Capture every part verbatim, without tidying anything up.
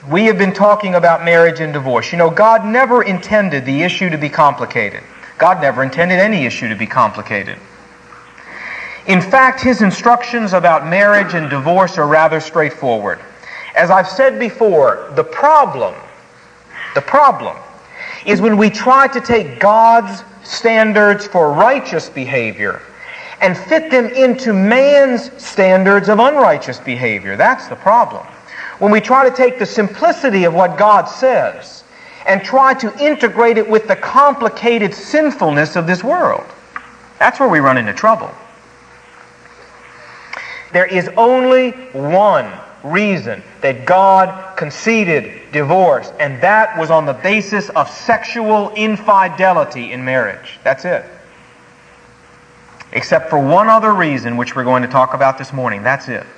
we have been talking about marriage and divorce. You know, God never intended the issue to be complicated. God never intended any issue to be complicated. In fact, His instructions about marriage and divorce are rather straightforward. As I've said before, the problem, the problem is when we try to take God's standards for righteous behavior and fit them into man's standards of unrighteous behavior. That's the problem. When we try to take the simplicity of what God says and try to integrate it with the complicated sinfulness of this world, that's where we run into trouble. There is only one reason that God conceded divorce, and that was on the basis of sexual infidelity in marriage. That's it. Except for one other reason, which we're going to talk about this morning. That's it.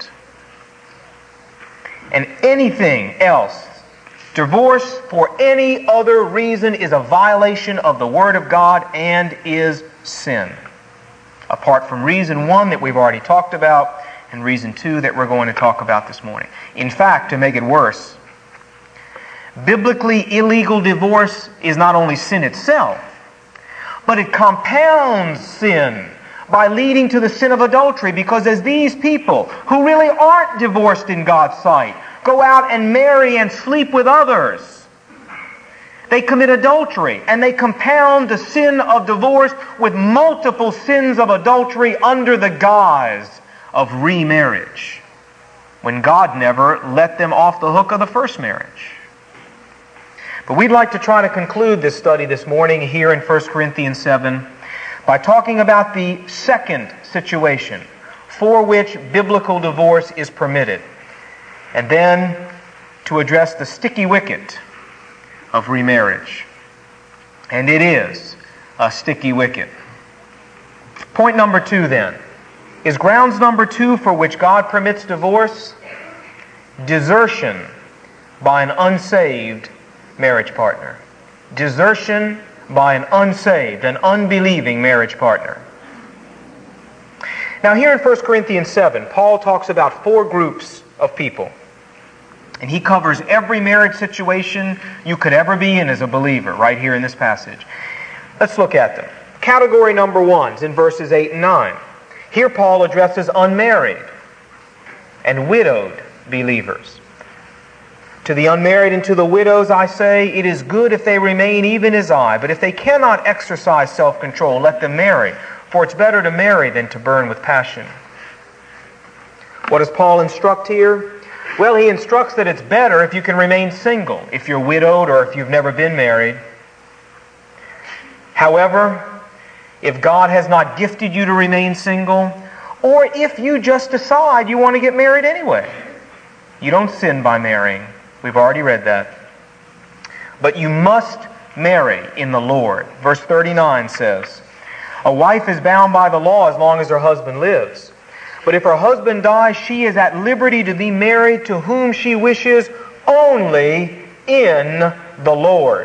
And anything else, divorce for any other reason, is a violation of the Word of God and is sin. Apart from reason one that we've already talked about, and reason two that we're going to talk about this morning. In fact, to make it worse, biblically illegal divorce is not only sin itself, but it compounds sin by leading to the sin of adultery, because as these people, who really aren't divorced in God's sight, go out and marry and sleep with others, they commit adultery, and they compound the sin of divorce with multiple sins of adultery under the guise of remarriage, when God never let them off the hook of the first marriage. But we'd like to try to conclude this study this morning here in First Corinthians seven by talking about the second situation for which biblical divorce is permitted, and then to address the sticky wicket of remarriage. And it is a sticky wicket. Point number two, then, is grounds number two for which God permits divorce: desertion by an unsaved marriage partner. Desertion by an unsaved, an unbelieving marriage partner. Now here in First Corinthians seven, Paul talks about four groups of people. And he covers every marriage situation you could ever be in as a believer right here in this passage. Let's look at them. Category number one is in verses eight and nine. Here Paul addresses unmarried and widowed believers. To the unmarried and to the widows I say, it is good if they remain even as I, but if they cannot exercise self-control, let them marry, for it's better to marry than to burn with passion. What does Paul instruct here? Well, he instructs that it's better if you can remain single, if you're widowed or if you've never been married. However, if God has not gifted you to remain single, or if you just decide you want to get married anyway, you don't sin by marrying. We've already read that. But you must marry in the Lord. Verse thirty-nine says, "A wife is bound by the law as long as her husband lives. But if her husband dies, she is at liberty to be married to whom she wishes, only in the Lord."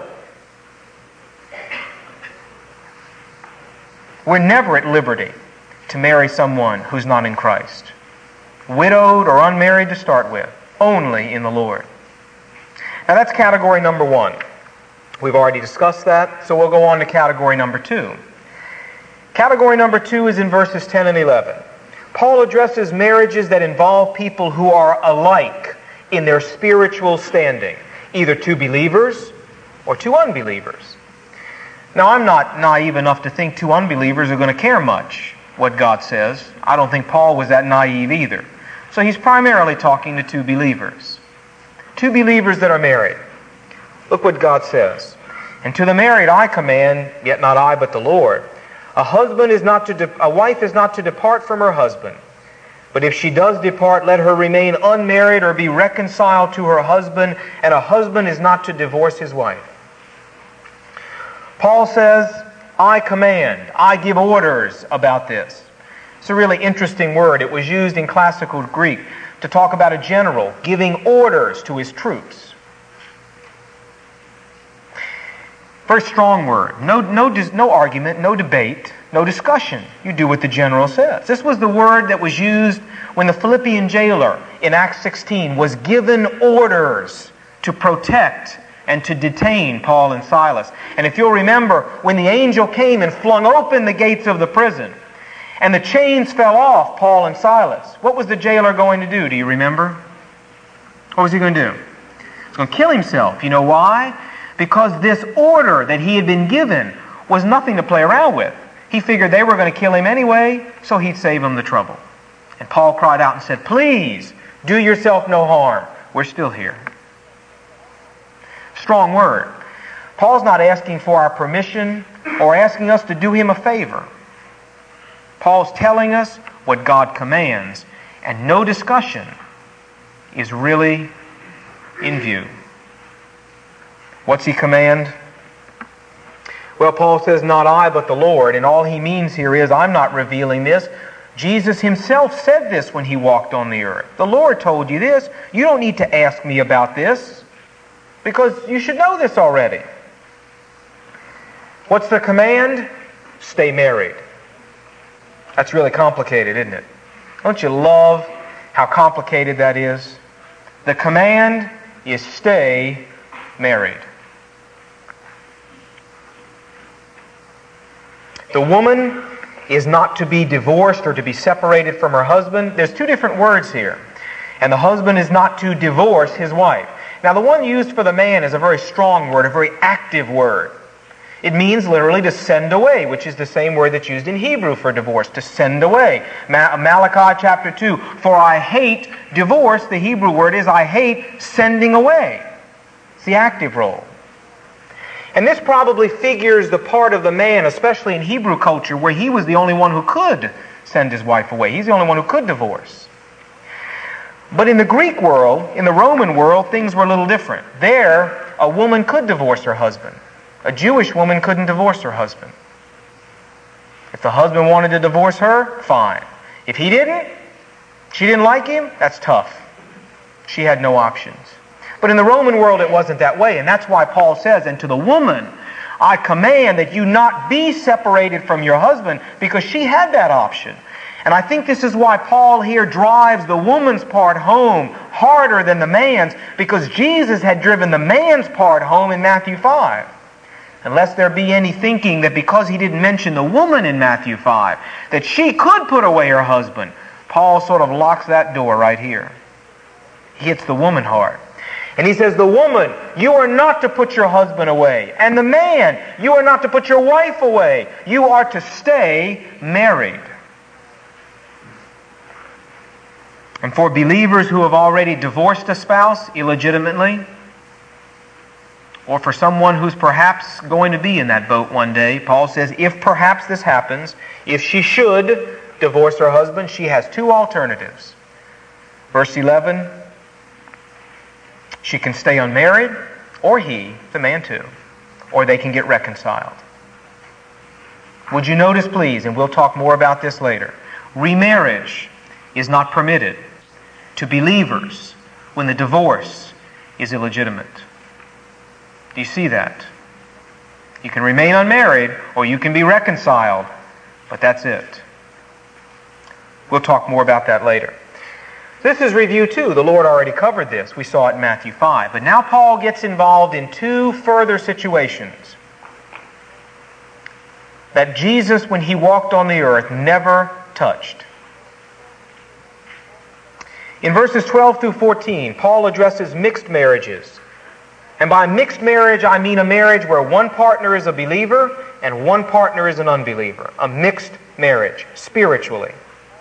We're never at liberty to marry someone who's not in Christ. Widowed or unmarried to start with, only in the Lord. Now that's category number one. We've already discussed that, so we'll go on to category number two. Category number two is in verses ten and eleven. Paul addresses marriages that involve people who are alike in their spiritual standing, either two believers or two unbelievers. Now, I'm not naive enough to think two unbelievers are going to care much what God says. I don't think Paul was that naive either. So he's primarily talking to two believers. Two believers that are married. Look what God says. "And to the married I command, yet not I but the Lord, a husband is not to de- a wife is not to depart from her husband. But if she does depart, let her remain unmarried or be reconciled to her husband, and a husband is not to divorce his wife." Paul says, I command, I give orders about this. It's a really interesting word. It was used in classical Greek to talk about a general giving orders to his troops. Very strong word. No, no, no argument, no debate, no discussion. You do what the general says. This was the word that was used when the Philippian jailer in Acts sixteen was given orders to protect and to detain Paul and Silas. And if you'll remember, when the angel came and flung open the gates of the prison, and the chains fell off Paul and Silas, what was the jailer going to do? Do you remember? What was he going to do? He was going to kill himself. You know why? Because this order that he had been given was nothing to play around with. He figured they were going to kill him anyway, so he'd save them the trouble. And Paul cried out and said, "Please, do yourself no harm. We're still here." Strong word. Paul's not asking for our permission or asking us to do him a favor. Paul's telling us what God commands, and no discussion is really in view. What's he command? Well, Paul says, "Not I, but the Lord." And all he means here is, I'm not revealing this. Jesus himself said this when he walked on the earth. The Lord told you this. You don't need to ask me about this, because you should know this already. What's the command? Stay married. That's really complicated, isn't it? Don't you love how complicated that is? The command is stay married. The woman is not to be divorced or to be separated from her husband. There's two different words here. And the husband is not to divorce his wife. Now, the one used for the man is a very strong word, a very active word. It means literally to send away, which is the same word that's used in Hebrew for divorce, to send away. Ma- Malachi chapter two, "For I hate divorce," the Hebrew word is, I hate sending away. It's the active role. And this probably figures the part of the man, especially in Hebrew culture, where he was the only one who could send his wife away. He's the only one who could divorce. But in the Greek world, in the Roman world, things were a little different. There, a woman could divorce her husband. A Jewish woman couldn't divorce her husband. If the husband wanted to divorce her, fine. If he didn't, she didn't like him, that's tough. She had no options. But in the Roman world, it wasn't that way. And that's why Paul says, "And to the woman, I command that you not be separated from your husband," because she had that option. And I think this is why Paul here drives the woman's part home harder than the man's, because Jesus had driven the man's part home in Matthew five. Unless there be any thinking that because he didn't mention the woman in Matthew five, that she could put away her husband, Paul sort of locks that door right here. He hits the woman hard. And he says, "The woman, you are not to put your husband away. And the man, you are not to put your wife away. You are to stay married." And for believers who have already divorced a spouse illegitimately, or for someone who's perhaps going to be in that boat one day, Paul says, if perhaps this happens, if she should divorce her husband, she has two alternatives. Verse eleven, she can stay unmarried, or he, the man too, or they can get reconciled. Would you notice, please, and we'll talk more about this later, remarriage is not permitted to believers when the divorce is illegitimate. Do you see that? You can remain unmarried, or you can be reconciled, but that's it. We'll talk more about that later. This is review two. The Lord already covered this. We saw it in Matthew five. But now Paul gets involved in two further situations that Jesus, when he walked on the earth, never touched. In verses twelve through fourteen, Paul addresses mixed marriages. And by mixed marriage, I mean a marriage where one partner is a believer and one partner is an unbeliever. A mixed marriage, spiritually.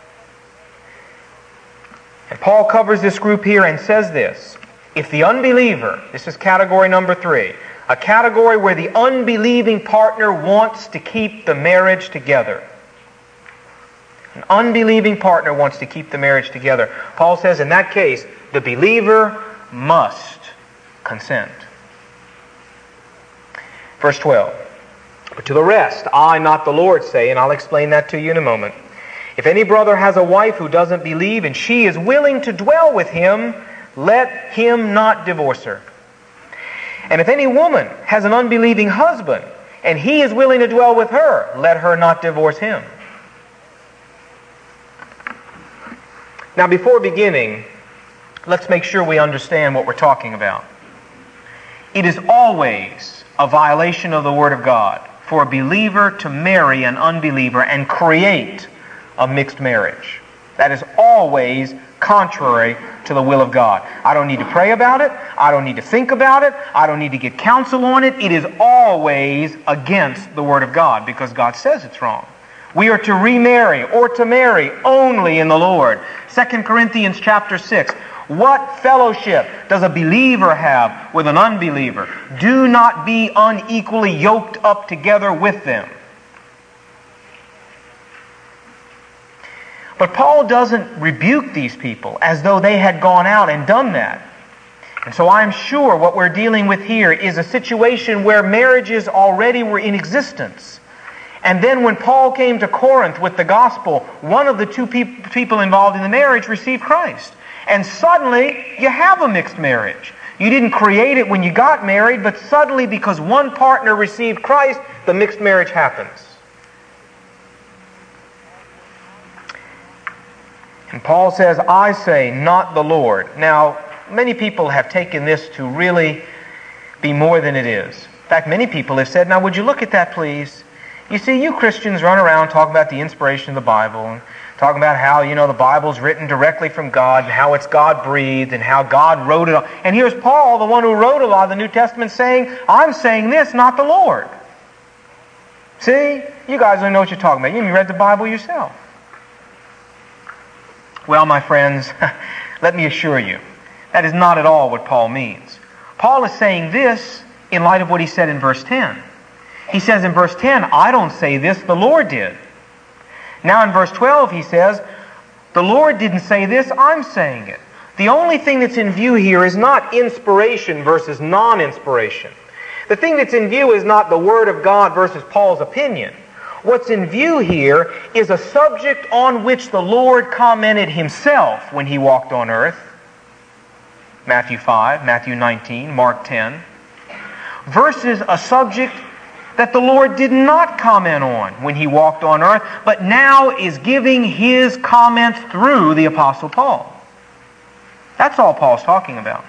And Paul covers this group here and says this: if the unbeliever, this is category number three, a category where the unbelieving partner wants to keep the marriage together. An unbelieving partner wants to keep the marriage together. Paul says in that case, the believer must consent. Verse twelve, "But to the rest, I, not the Lord, say," and I'll explain that to you in a moment, "if any brother has a wife who doesn't believe and she is willing to dwell with him, let him not divorce her. And if any woman has an unbelieving husband and he is willing to dwell with her, let her not divorce him." Now, before beginning, let's make sure we understand what we're talking about. It is always a violation of the Word of God for a believer to marry an unbeliever and create a mixed marriage. That is always contrary to the will of God. I don't need to pray about it. I don't need to think about it. I don't need to get counsel on it. It is always against the Word of God because God says it's wrong. We are to remarry or to marry only in the Lord. Second Corinthians chapter six. What fellowship does a believer have with an unbeliever? Do not be unequally yoked up together with them. But Paul doesn't rebuke these people as though they had gone out and done that. And so I'm sure what we're dealing with here is a situation where marriages already were in existence. And then when Paul came to Corinth with the gospel, one of the two pe- people involved in the marriage received Christ. And suddenly you have a mixed marriage. You didn't create it when you got married, but suddenly because one partner received Christ, the mixed marriage happens. And Paul says, I say, not the Lord. Now, many people have taken this to really be more than it is. In fact, many people have said, now would you look at that, please? You see, you Christians run around talking about the inspiration of the Bible, and talking about how, you know, the Bible's written directly from God, and how it's God-breathed, and how God wrote it all. And here's Paul, the one who wrote a lot of the New Testament, saying, I'm saying this, not the Lord. See? You guys don't know what you're talking about. You haven't read the Bible yourself. Well, my friends, let me assure you, that is not at all what Paul means. Paul is saying this in light of what he said in verse ten. He says in verse ten, I don't say this, the Lord did. Now in verse twelve he says, the Lord didn't say this, I'm saying it. The only thing that's in view here is not inspiration versus non-inspiration. The thing that's in view is not the Word of God versus Paul's opinion. What's in view here is a subject on which the Lord commented Himself when He walked on earth. Matthew five, Matthew nineteen, Mark ten. Versus a subject that the Lord did not comment on when He walked on earth, but now is giving His comments through the Apostle Paul. That's all Paul's talking about.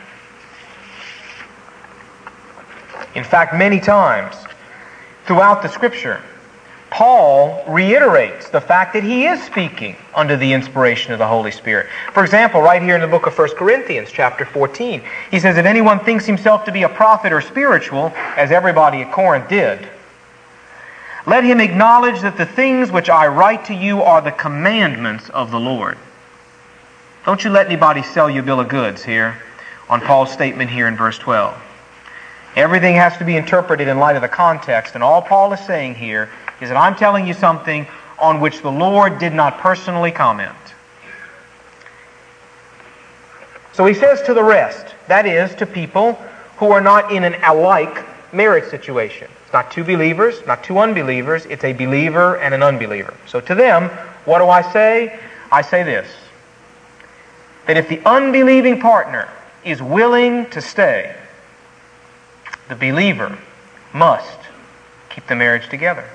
In fact, many times throughout the Scripture, Paul reiterates the fact that he is speaking under the inspiration of the Holy Spirit. For example, right here in the book of First Corinthians, chapter fourteen, he says, if anyone thinks himself to be a prophet or spiritual, as everybody at Corinth did, let him acknowledge that the things which I write to you are the commandments of the Lord. Don't you let anybody sell you a bill of goods here on Paul's statement here in verse twelve. Everything has to be interpreted in light of the context, and all Paul is saying here is that I'm telling you something on which the Lord did not personally comment. So he says to the rest, that is, to people who are not in an alike marriage situation. It's not two believers, not two unbelievers, it's a believer and an unbeliever. So to them, what do I say? I say this, that if the unbelieving partner is willing to stay, the believer must keep the marriage together.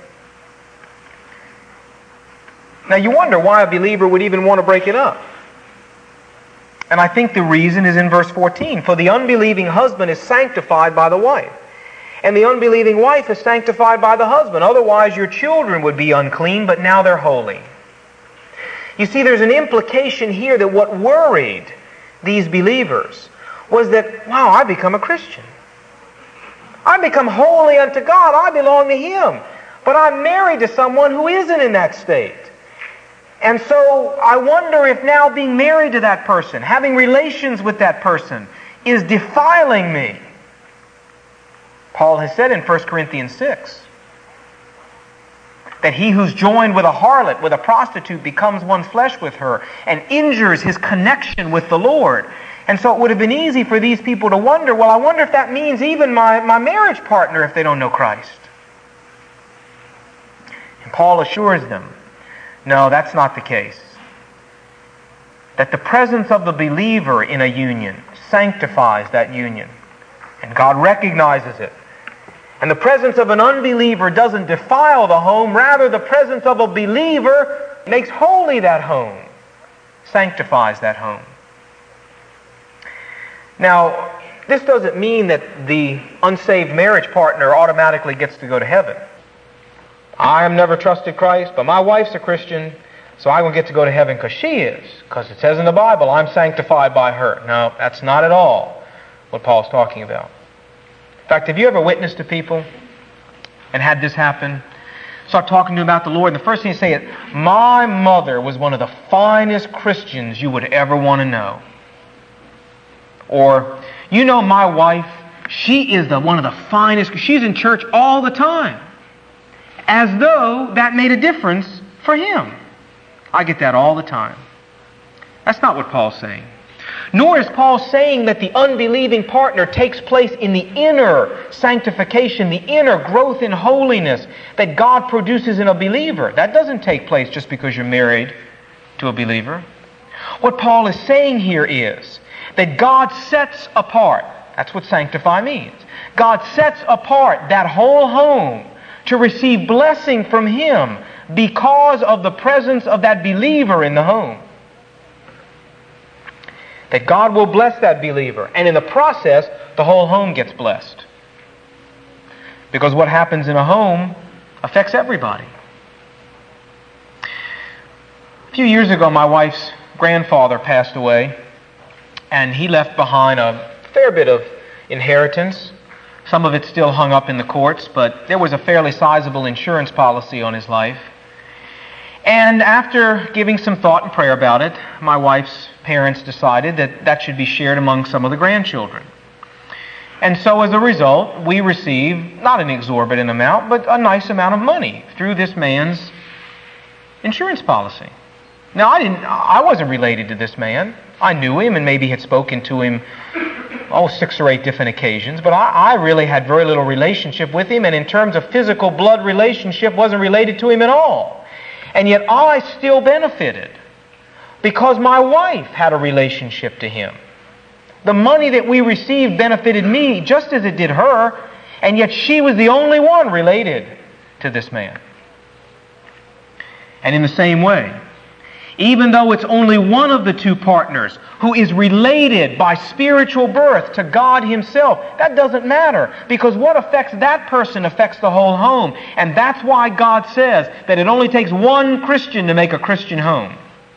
Now you wonder why a believer would even want to break it up. And I think the reason is in verse fourteen. For the unbelieving husband is sanctified by the wife, and the unbelieving wife is sanctified by the husband. Otherwise your children would be unclean, but now they're holy. You see, there's an implication here that what worried these believers was that, wow, I become a Christian. I become holy unto God. I belong to Him. But I'm married to someone who isn't in that state. And so I wonder if now being married to that person, having relations with that person, is defiling me. Paul has said in First Corinthians six that he who's joined with a harlot, with a prostitute, becomes one flesh with her and injures his connection with the Lord. And so it would have been easy for these people to wonder, well, I wonder if that means even my, my marriage partner if they don't know Christ. And Paul assures them, no, that's not the case. That the presence of the believer in a union sanctifies that union. And God recognizes it. And the presence of an unbeliever doesn't defile the home. Rather, the presence of a believer makes holy that home, sanctifies that home. Now, This doesn't mean that the unsaved marriage partner automatically gets to go to heaven. I have never trusted Christ, but my wife's a Christian, so I will get to go to heaven because she is. Because it says in the Bible, I'm sanctified by her. No, that's not at all what Paul's talking about. In fact, have you ever witnessed to people and had this happen? Start talking to them about the Lord, and the first thing you say is, my mother was one of the finest Christians you would ever want to know. Or, you know my wife, she is the one of the finest, she's in church all the time. As though that made a difference for him. I get that all the time. That's not what Paul's saying. Nor is Paul saying that the unbelieving partner takes place in the inner sanctification, the inner growth in holiness that God produces in a believer. That doesn't take place just because you're married to a believer. What Paul is saying here is that God sets apart, that's what sanctify means, God sets apart that whole home to receive blessing from Him because of the presence of that believer in the home. That God will bless that believer, and in the process, the whole home gets blessed. Because what happens in a home affects everybody. A few years ago, my wife's grandfather passed away, and he left behind a fair bit of inheritance. Some of it still hung up in the courts, but there was a fairly sizable insurance policy on his life. And after giving some thought and prayer about it, my wife's parents decided that that should be shared among some of the grandchildren. And so as a result, we received not an exorbitant amount, but a nice amount of money through this man's insurance policy. Now, I didn't, I wasn't related to this man. I knew him and maybe had spoken to him, oh, six or eight different occasions, but I, I really had very little relationship with him, and in terms of physical blood relationship, wasn't related to him at all. And yet I still benefited because my wife had a relationship to him. The money that we received benefited me just as it did her, and yet she was the only one related to this man. And in the same way, even though it's only one of the two partners who is related by spiritual birth to God Himself, that doesn't matter, because what affects that person affects the whole home. And that's why God says that it only takes one Christian to make a Christian home.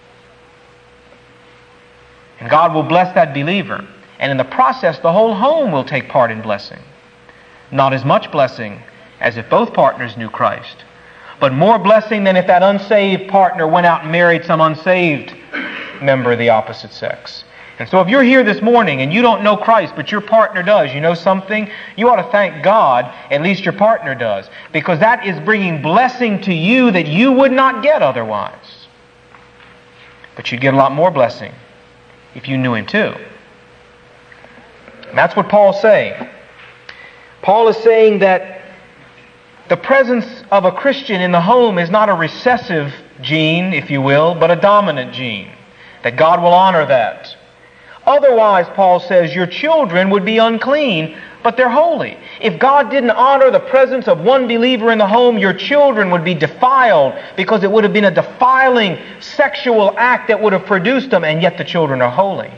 And God will bless that believer, and in the process the whole home will take part in blessing. Not as much blessing as if both partners knew Christ, but more blessing than if that unsaved partner went out and married some unsaved member of the opposite sex. And so if you're here this morning and you don't know Christ, but your partner does, you know something? You ought to thank God, at least your partner does, because that is bringing blessing to you that you would not get otherwise. But you'd get a lot more blessing if you knew Him too. And that's what Paul's saying. Paul is saying that the presence of a Christian in the home is not a recessive gene, if you will, but a dominant gene. That God will honor that. Otherwise, Paul says, your children would be unclean, but they're holy. If God didn't honor the presence of one believer in the home, your children would be defiled because it would have been a defiling sexual act that would have produced them, and yet the children are holy.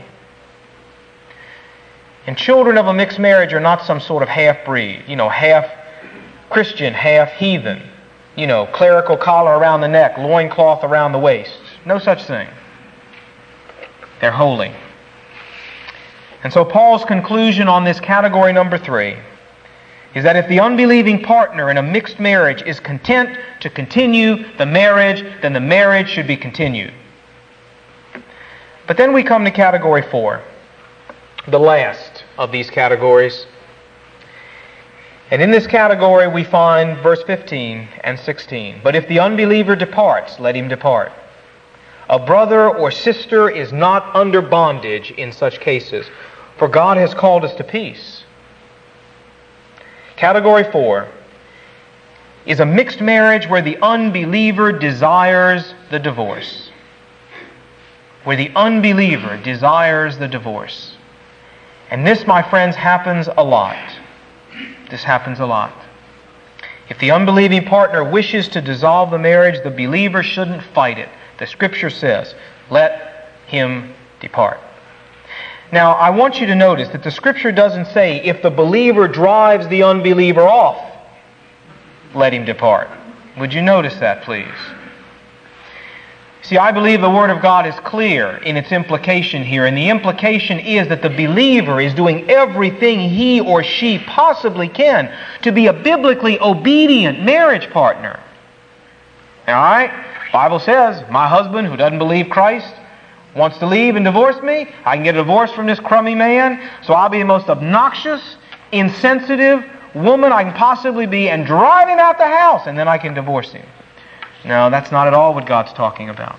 And children of a mixed marriage are not some sort of half-breed, you know, half Christian, half heathen, you know, clerical collar around the neck, loincloth around the waist. No such thing. They're holy. And so Paul's conclusion on this category number three is that if the unbelieving partner in a mixed marriage is content to continue the marriage, then the marriage should be continued. But then we come to category four, the last of these categories. And in this category we find verse fifteen and sixteen. But if the unbeliever departs, let him depart. A brother or sister is not under bondage in such cases, for God has called us to peace. Category four is a mixed marriage where the unbeliever desires the divorce. Where the unbeliever desires the divorce. And this, my friends, happens a lot. This happens a lot. If the unbelieving partner wishes to dissolve the marriage, the believer shouldn't fight it. The Scripture says, let him depart. Now, I want you to notice that the Scripture doesn't say if the believer drives the unbeliever off, let him depart. Would you notice that, please? See, I believe the Word of God is clear in its implication here, and the implication is that the believer is doing everything he or she possibly can to be a biblically obedient marriage partner. All right? The Bible says, my husband who doesn't believe Christ wants to leave and divorce me. I can get a divorce from this crummy man, so I'll be the most obnoxious, insensitive woman I can possibly be and drive him out the house, and then I can divorce him. No, that's not at all what God's talking about.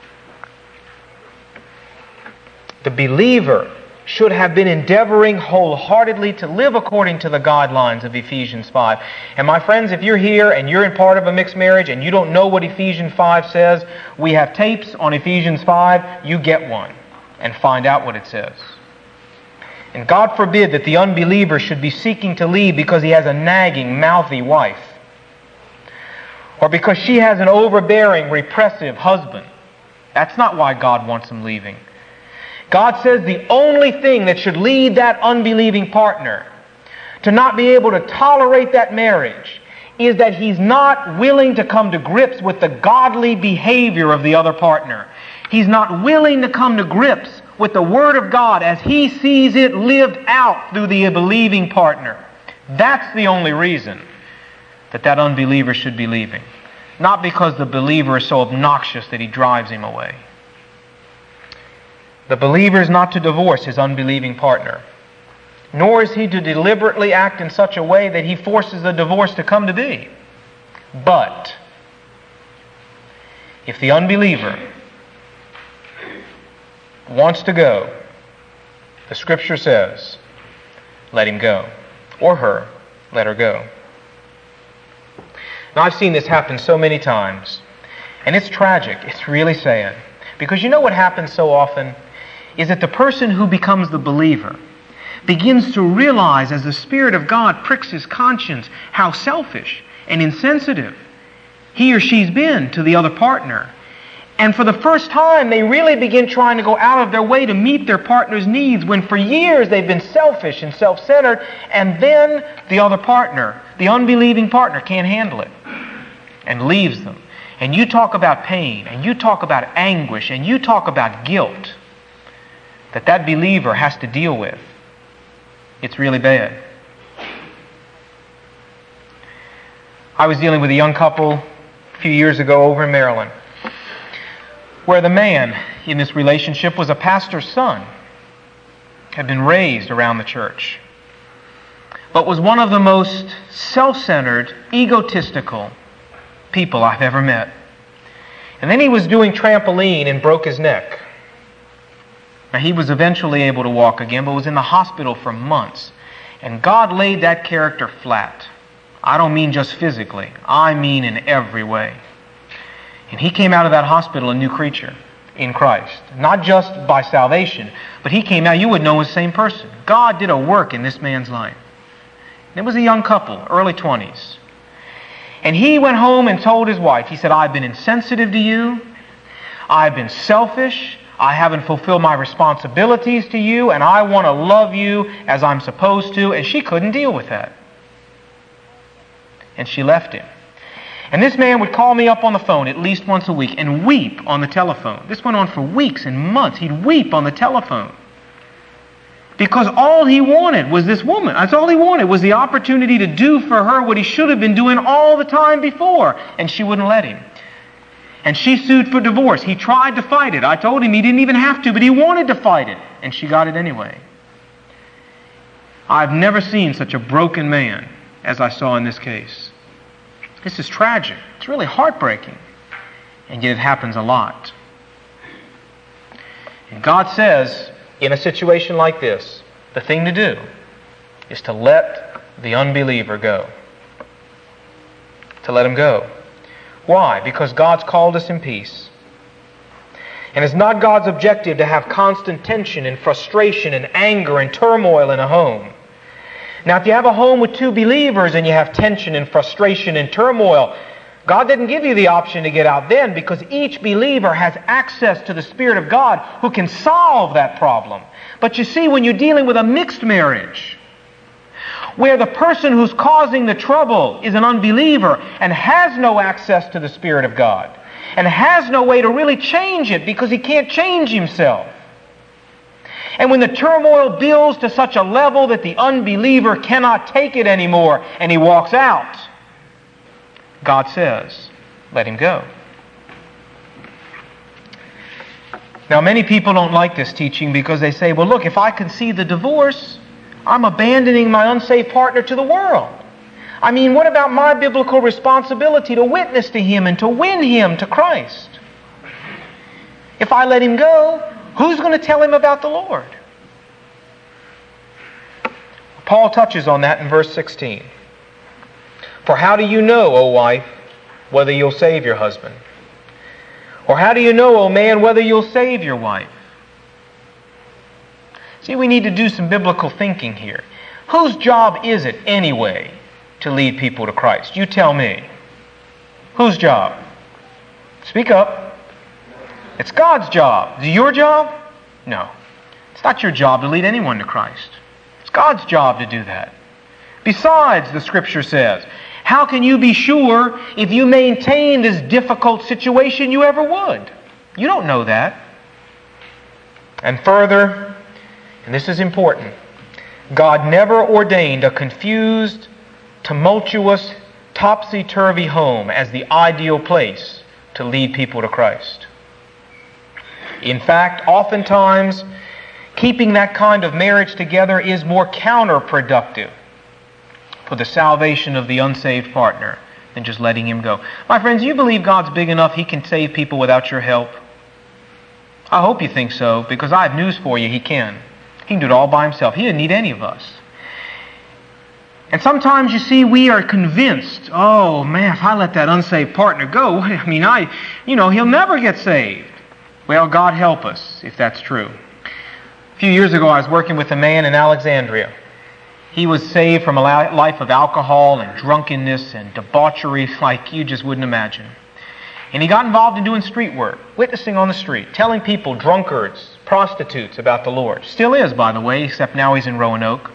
The believer should have been endeavoring wholeheartedly to live according to the guidelines of Ephesians five. And my friends, if you're here and you're in part of a mixed marriage and you don't know what Ephesians five says, we have tapes on Ephesians five. You get one and find out what it says. And God forbid that the unbeliever should be seeking to leave because he has a nagging, mouthy wife, or because she has an overbearing, repressive husband. That's not why God wants him leaving. God says the only thing that should lead that unbelieving partner to not be able to tolerate that marriage is that he's not willing to come to grips with the godly behavior of the other partner. He's not willing to come to grips with the Word of God as he sees it lived out through the believing partner. That's the only reason that that unbeliever should be leaving. Not because the believer is so obnoxious that he drives him away. The believer is not to divorce his unbelieving partner, nor is he to deliberately act in such a way that he forces the divorce to come to be. But if the unbeliever wants to go, the Scripture says, let him go. Or her, let her go. Now, I've seen this happen so many times, and it's tragic. It's really sad. Because you know what happens so often is that the person who becomes the believer begins to realize, as the Spirit of God pricks his conscience, how selfish and insensitive he or she's been to the other partner. And for the first time, they really begin trying to go out of their way to meet their partner's needs, when for years they've been selfish and self-centered, and then the other partner, the unbelieving partner, can't handle it and leaves them. And you talk about pain, and you talk about anguish, and you talk about guilt that that believer has to deal with. It's really bad. I was dealing with a young couple a few years ago over in Maryland, where the man in this relationship was a pastor's son, had been raised around the church, but was one of the most self-centered, egotistical people I've ever met. And then he was doing trampoline and broke his neck. Now, he was eventually able to walk again, but was in the hospital for months. And God laid that character flat. I don't mean just physically. I mean in every way. And he came out of that hospital a new creature in Christ. Not just by salvation, but he came out, you would know, as the same person. God did a work in this man's life. And it was a young couple, early twenties. And he went home and told his wife, he said, I've been insensitive to you. I've been selfish. I haven't fulfilled my responsibilities to you, and I want to love you as I'm supposed to. And she couldn't deal with that. And she left him. And this man would call me up on the phone at least once a week and weep on the telephone. This went on for weeks and months. He'd weep on the telephone. Because all he wanted was this woman. That's all he wanted, was the opportunity to do for her what he should have been doing all the time before. And she wouldn't let him. And she sued for divorce. He tried to fight it. I told him he didn't even have to, but he wanted to fight it. And she got it anyway. I've never seen such a broken man as I saw in this case. This is tragic. It's really heartbreaking. And yet it happens a lot. And God says, in a situation like this, the thing to do is to let the unbeliever go. To let him go. Why? Because God's called us in peace. And it's not God's objective to have constant tension and frustration and anger and turmoil in a home. Now, if you have a home with two believers and you have tension and frustration and turmoil, God didn't give you the option to get out then, because each believer has access to the Spirit of God who can solve that problem. But you see, when you're dealing with a mixed marriage, where the person who's causing the trouble is an unbeliever and has no access to the Spirit of God, and has no way to really change it because he can't change himself. And when the turmoil builds to such a level that the unbeliever cannot take it anymore and he walks out, God says, let him go. Now, many people don't like this teaching because they say, well, look, if I concede the divorce, I'm abandoning my unsaved partner to the world. I mean, what about my biblical responsibility to witness to him and to win him to Christ? If I let him go, who's going to tell him about the Lord? Paul touches on that in verse sixteen. For how do you know, O wife, whether you'll save your husband? Or how do you know, O man, whether you'll save your wife? See, we need to do some biblical thinking here. Whose job is it anyway to lead people to Christ? You tell me. Whose job? Speak up. It's God's job. Is it your job? No. It's not your job to lead anyone to Christ. It's God's job to do that. Besides, the Scripture says, how can you be sure if you maintain this difficult situation you ever would? You don't know that. And further, and this is important, God never ordained a confused, tumultuous, topsy-turvy home as the ideal place to lead people to Christ. In fact, oftentimes, keeping that kind of marriage together is more counterproductive for the salvation of the unsaved partner than just letting him go. My friends, you believe God's big enough He can save people without your help? I hope you think so, because I have news for you, He can. He can do it all by Himself. He didn't need any of us. And sometimes, you see, we are convinced, oh man, if I let that unsaved partner go, I mean, I, you know, he'll never get saved. Well, God help us if that's true. A few years ago, I was working with a man in Alexandria. He was saved from a life of alcohol and drunkenness and debauchery like you just wouldn't imagine. And he got involved in doing street work, witnessing on the street, telling people, drunkards, prostitutes, about the Lord. Still is, by the way, except now he's in Roanoke.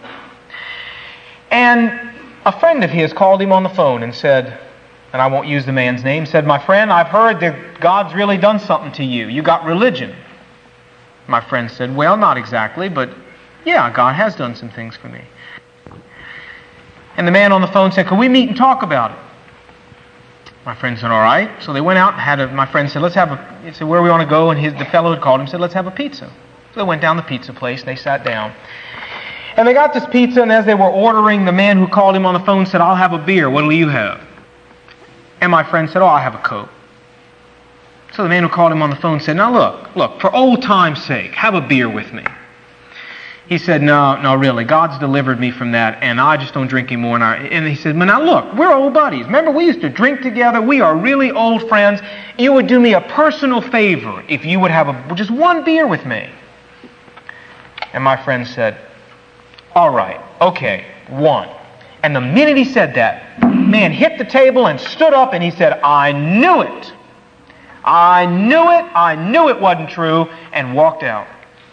And a friend of his called him on the phone and said, and I won't use the man's name, said, my friend, I've heard that God's really done something to you. You got religion. My friend said, well, not exactly, but yeah, God has done some things for me. And the man on the phone said, can we meet and talk about it? My friend said, all right. So they went out and had a, my friend said, let's have a, he said, where do we want to go? And his, the fellow had called him and said, let's have a pizza. So they went down the pizza place and they sat down. And they got this pizza, and as they were ordering, the man who called him on the phone said, I'll have a beer. What'll you have? And my friend said, oh, I'll have a Coke. So the man who called him on the phone said, now look, look, for old time's sake, have a beer with me. He said, no, no, really, God's delivered me from that, and I just don't drink anymore. And, I, and he said, well, now look, we're old buddies. Remember, we used to drink together. We are really old friends. You would do me a personal favor if you would have a, just one beer with me. And my friend said, all right, okay, one. And the minute he said that, man hit the table and stood up and he said, I knew it. I knew it. I knew it wasn't true, and walked out.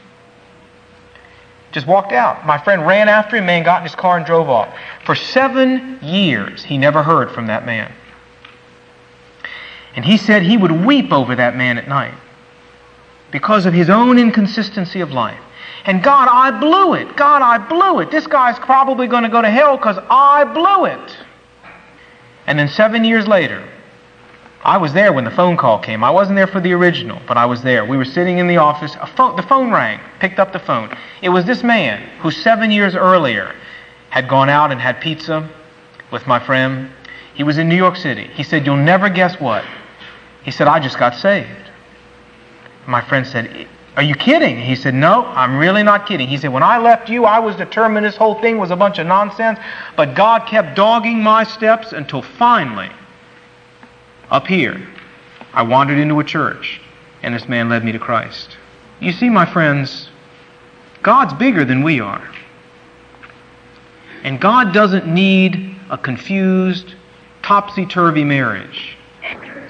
Just walked out. My friend ran after him, man got in his car and drove off. For seven years, he never heard from that man. And he said he would weep over that man at night because of his own inconsistency of life. And God, I blew it. God, I blew it. This guy's probably going to go to hell because I blew it. And then seven years later, I was there when the phone call came. I wasn't there for the original, but I was there. We were sitting in the office. A phone, the phone rang. Picked up the phone. It was this man who seven years earlier had gone out and had pizza with my friend. He was in New York City. He said, you'll never guess what. He said, I just got saved. My friend said, are you kidding? He said, no, I'm really not kidding. He said, when I left you, I was determined this whole thing was a bunch of nonsense, but God kept dogging my steps until finally, up here, I wandered into a church, and this man led me to Christ. You see, my friends, God's bigger than we are. And God doesn't need a confused, topsy-turvy marriage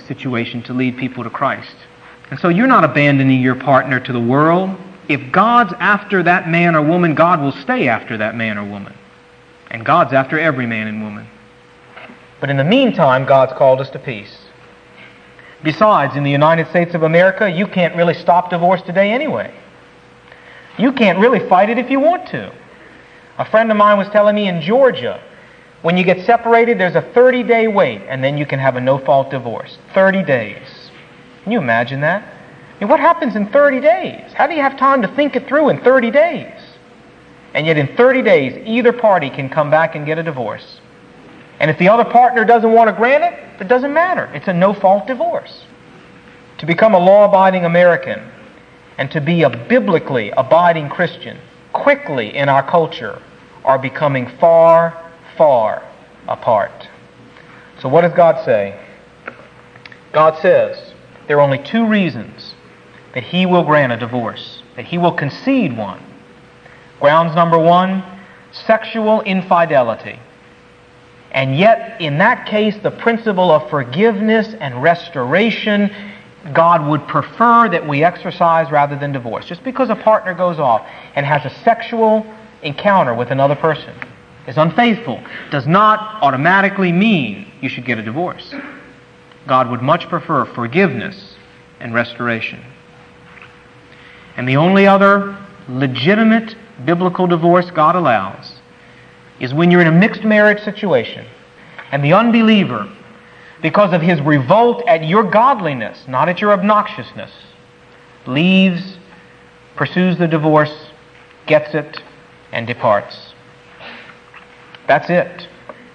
situation to lead people to Christ. And so you're not abandoning your partner to the world. If God's after that man or woman, God will stay after that man or woman. And God's after every man and woman. But in the meantime, God's called us to peace. Besides, in the United States of America, you can't really stop divorce today anyway. You can't really fight it if you want to. A friend of mine was telling me in Georgia, when you get separated, there's a thirty-day wait, and then you can have a no-fault divorce. thirty days. Can you imagine that? I mean, what happens in thirty days? How do you have time to think it through in thirty days? And yet in thirty days, either party can come back and get a divorce. And if the other partner doesn't want to grant it, it doesn't matter. It's a no-fault divorce. To become a law-abiding American and to be a biblically abiding Christian quickly in our culture are becoming far, far apart. So what does God say? God says there are only two reasons that He will grant a divorce, that He will concede one. Grounds number one, sexual infidelity. And yet, in that case, the principle of forgiveness and restoration, God would prefer that we exercise rather than divorce. Just because a partner goes off and has a sexual encounter with another person, is unfaithful, does not automatically mean you should get a divorce. God would much prefer forgiveness and restoration. And the only other legitimate biblical divorce God allows is when you're in a mixed marriage situation and the unbeliever, because of his revolt at your godliness, not at your obnoxiousness, leaves, pursues the divorce, gets it, and departs. That's it.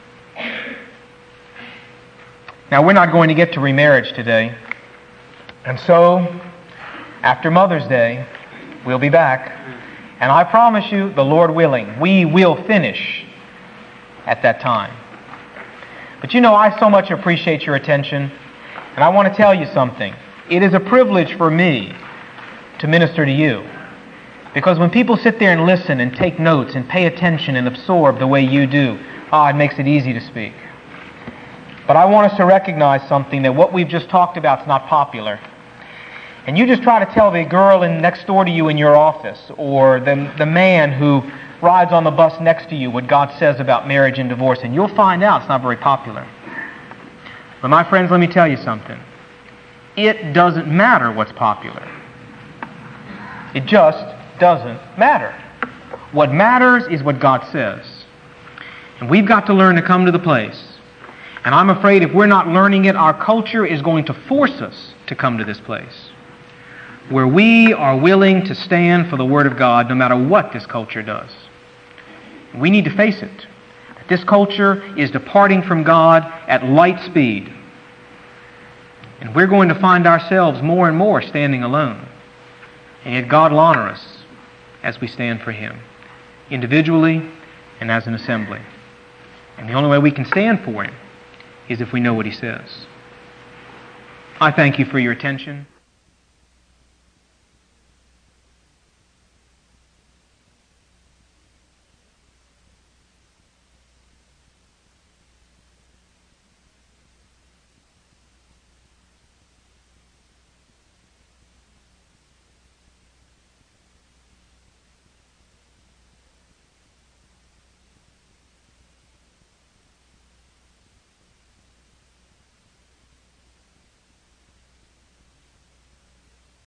Now, we're not going to get to remarriage today. And so, after Mother's Day, we'll be back. And I promise you, the Lord willing, we will finish at that time. But you know, I so much appreciate your attention. And I want to tell you something. It is a privilege for me to minister to you. Because when people sit there and listen and take notes and pay attention and absorb the way you do, ah, it makes it easy to speak. But I want us to recognize something, that what we've just talked about is not popular. And you just try to tell the girl in next door to you in your office, or the, the man who rides on the bus next to you, what God says about marriage and divorce, and you'll find out it's not very popular. But my friends, let me tell you something. It doesn't matter what's popular. It just doesn't matter. What matters is what God says. And we've got to learn to come to the place. And I'm afraid if we're not learning it, our culture is going to force us to come to this place, where we are willing to stand for the Word of God no matter what this culture does. We need to face it. That this culture is departing from God at light speed. And we're going to find ourselves more and more standing alone. And yet God will honor us as we stand for Him, individually and as an assembly. And the only way we can stand for Him is if we know what He says. I thank you for your attention.